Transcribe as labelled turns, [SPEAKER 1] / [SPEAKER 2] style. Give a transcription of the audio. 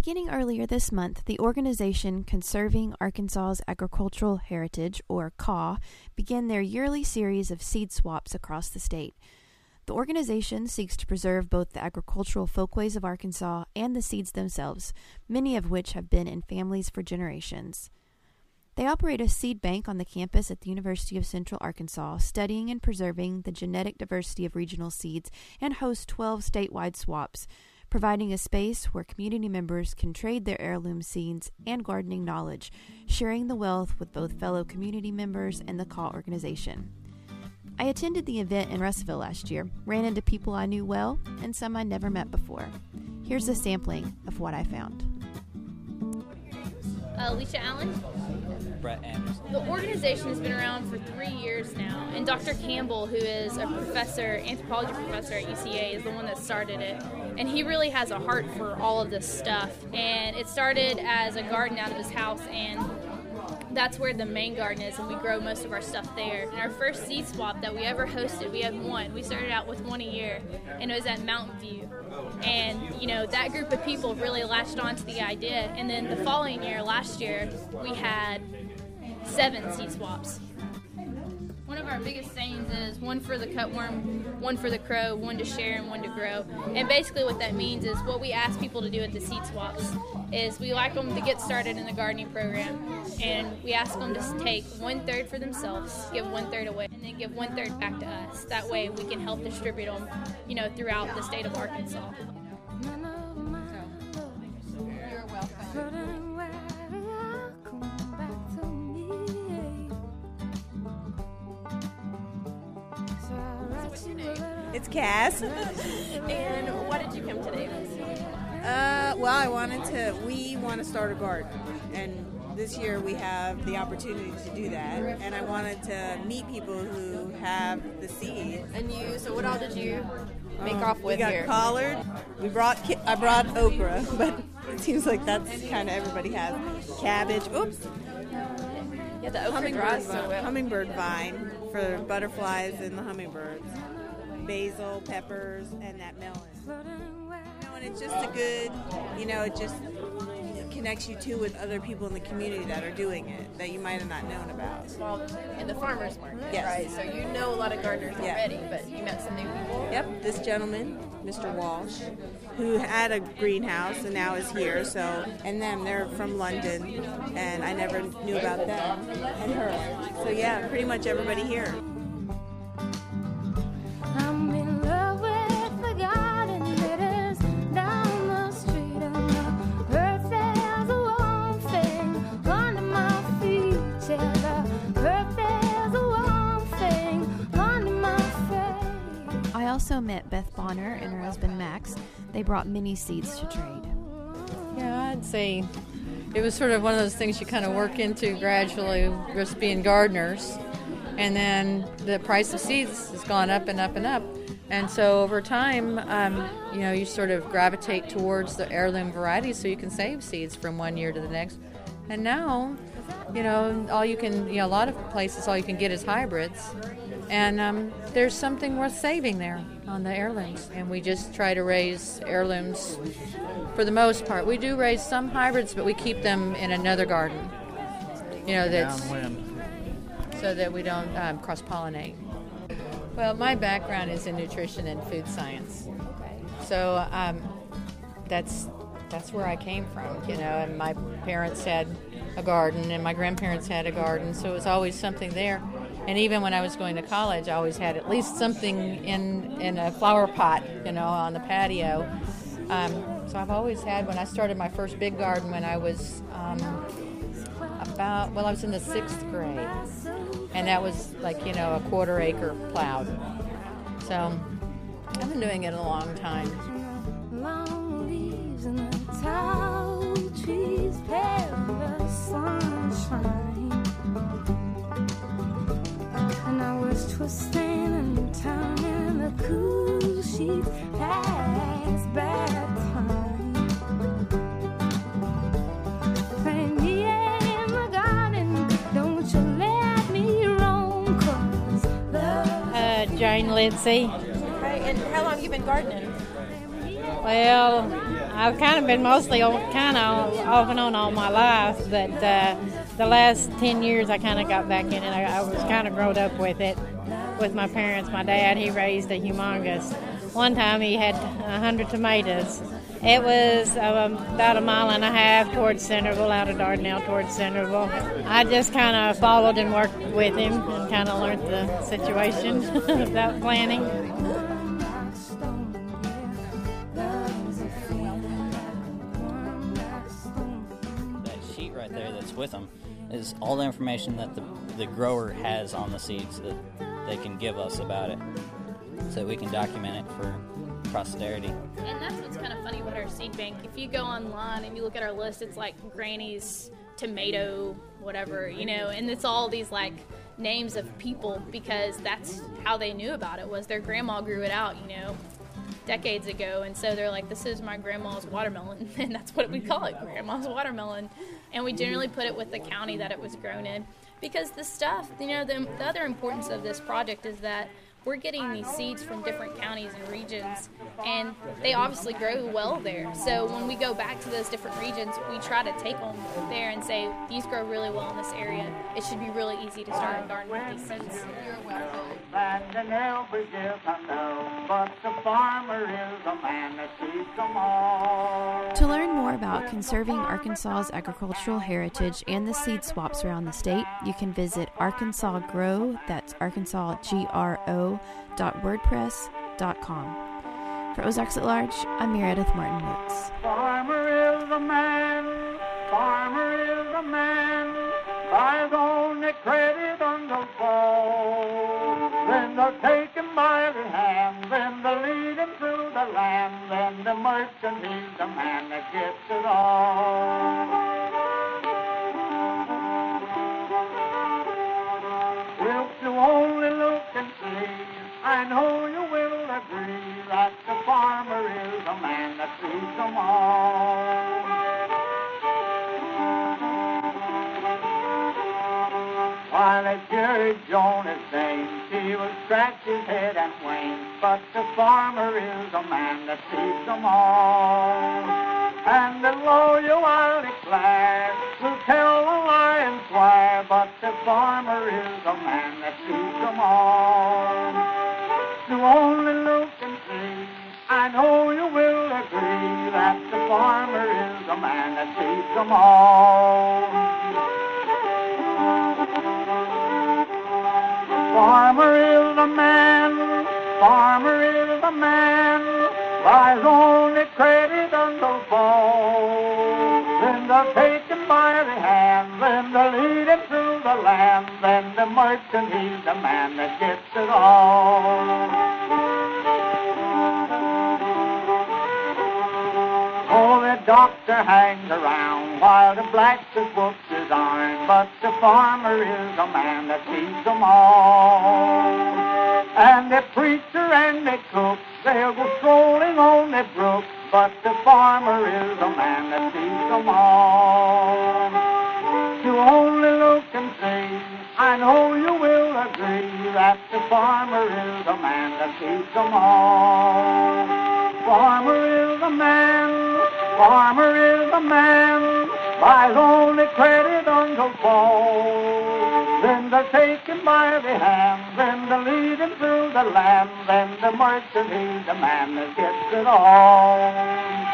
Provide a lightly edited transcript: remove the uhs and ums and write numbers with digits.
[SPEAKER 1] Beginning earlier this month, the organization Conserving Arkansas's Agricultural Heritage, or CAW, began their yearly series of seed swaps across the state. The organization seeks to preserve both the agricultural folkways of Arkansas and the seeds themselves, many of which have been in families for generations. They operate a seed bank on the campus at the University of Central Arkansas, studying and preserving the genetic diversity of regional seeds, and host 12 statewide swaps, providing a space where community members can trade their heirloom seeds and gardening knowledge, sharing the wealth with both fellow community members and the CAW organization. I attended the event in Russellville last year, ran into people I knew well, and some I never met before. Here's a sampling of what I found.
[SPEAKER 2] Alicia Allen.
[SPEAKER 3] Brett Anderson.
[SPEAKER 2] The organization has been around for 3 years now, and Dr. Campbell, who is a anthropology professor at UCA, is the one that started it. And he really has a heart for all of this stuff. And it started as a garden out of his house, and that's where the main garden is, and we grow most of our stuff there. And our first seed swap that we ever hosted, we had one. We started out with one a year, and it was at Mountain View. And, that group of people really latched on to the idea. And then the following year, last year, we had 7 seed swaps. One of our biggest sayings is one for the cutworm, one for the crow, one to share, and one to grow. And basically what that means is what we ask people to do at the seed swaps is we like them to get started in the gardening program, and we ask them to take 1/3 for themselves, give 1/3 away, and then give 1/3 back to us. That way we can help distribute them, throughout the state of Arkansas.
[SPEAKER 4] You're welcome. What's your name?
[SPEAKER 5] It's Cass.
[SPEAKER 4] And why did you come today?
[SPEAKER 5] We want to start a garden, and this year we have the opportunity to do that, and I wanted to meet people who have the seeds.
[SPEAKER 4] And so what all did you make off with
[SPEAKER 5] here? We got collard. I brought okra, but it seems like that's kind of everybody has. Cabbage. Oops.
[SPEAKER 4] Yeah, the okra dries so well.
[SPEAKER 5] Hummingbird vine for butterflies and the hummingbirds. Basil, peppers, and that melon. And it's just a good, it just connects you to with other people in the community that are doing it that you might have not known about.
[SPEAKER 4] Well, in the farmer's market,
[SPEAKER 5] yes.
[SPEAKER 4] Right? So you know a lot of gardeners already, but you met some new people?
[SPEAKER 5] Yep, this gentleman, Mr. Walsh, who had a greenhouse and now is here. And they're from London, and I never knew about them and her. So yeah, pretty much everybody here.
[SPEAKER 6] I'm in love with the garden that is down the street, and the earth is a warm thing under my feet. Yeah, the earth is a warm thing under my feet.
[SPEAKER 1] I also met Beth Bonner and her husband Max. They brought many seeds to trade.
[SPEAKER 7] Yeah, I'd say it was sort of one of those things you kind of work into gradually, just being gardeners. And then the price of seeds has gone up and up and up. And so over time, you sort of gravitate towards the heirloom varieties so you can save seeds from one year to the next. And now, a lot of places, all you can get is hybrids. And there's something worth saving there on the heirlooms. And we just try to raise heirlooms for the most part. We do raise some hybrids, but we keep them in another garden. So that we don't cross-pollinate. Well, my background is in nutrition and food science. So that's where I came from, and my parents had a garden and my grandparents had a garden, so it was always something there. And even when I was going to college, I always had at least something in a flower pot, on the patio. So I've always had, when I started my first big garden when I was I was in the 6th grade. And that was like, a 1/4 acre plowed. So I've been doing it a long time.
[SPEAKER 6] Long leaves and the tall trees pale the sunshine. And I was twisting and turning the cool sheets past bedtime. Play me in the garden, don't you let me roam, 'cause love.
[SPEAKER 8] Jane Lindsay.
[SPEAKER 4] Okay, and how long have you been gardening?
[SPEAKER 8] Well, I've kind of been mostly kind of off and on all my life, but the last 10 years I kind of got back in it. I was kind of grown up with it, with my parents. My dad, he raised a humongous. One time he had 100 tomatoes. It was about a mile and a half towards Centerville, out of Dardanelle towards Centerville. I just kind of followed and worked with him and kind of learned the situation without planning.
[SPEAKER 3] That sheet right there that's with them is all the information that the grower has on the seeds that they can give us about it, so we can document it for posterity.
[SPEAKER 2] And that's what's kind of funny about our seed bank. If you go online and you look at our list, it's like Granny's tomato, whatever, and it's all these like names of people, because that's how they knew about it, was their grandma grew it out, decades ago. And so they're like, this is my grandma's watermelon, and that's what we call it, grandma's watermelon. And we generally put it with the county that it was grown in, because the stuff, the other importance of this project is that we're getting these seeds from different counties and regions, and they obviously grow well there. So when we go back to those different regions, we try to take them there and say, these grow really well in this area. It should be really easy to start a garden with these seeds.
[SPEAKER 1] To learn more about conserving Arkansas's agricultural heritage and the seed swaps around the state, you can visit Arkansas Grow, that's ArkansasGRO.wordpress.com. For Ozarks at Large, I'm Meredith Martin Woods.
[SPEAKER 9] Farmer is a man, farmer is a man, buys only credit on the fall. Then they'll take him by the hand, then they'll lead him through the land, then the merchant is the man that gets it all. If you only look and see, I know you will agree that the farmer is a man that sees them all. While as Jerry Jonas sings, he will scratch his head and whine, but the farmer is a man that sees them all. And the lawyer, while declare, will tell a lie and swear, but the farmer is a man that sees them all. To only look and see, I know you will agree that the farmer is a man that sees them all. Farmer is a man, farmer is a man, buys only credit on the fall. Then they'll take him by the hand, then they'll lead him through the land, then the merchant, he's the man that gets it all. Oh, the doctor hangs around while the blacksmith whoops his iron, but the farmer is a man that sees them all. And the preacher and the cook, they'll go strolling on the brook, but the farmer is a man that sees them all. You only look and see, I know you will agree that the farmer is a man that sees them all. Farmer is a man, farmer is a man, buys only credit on the fall. Then they'll take him by the hand, then they'll lead him through the land, then the merchant, he's the man that gets it all.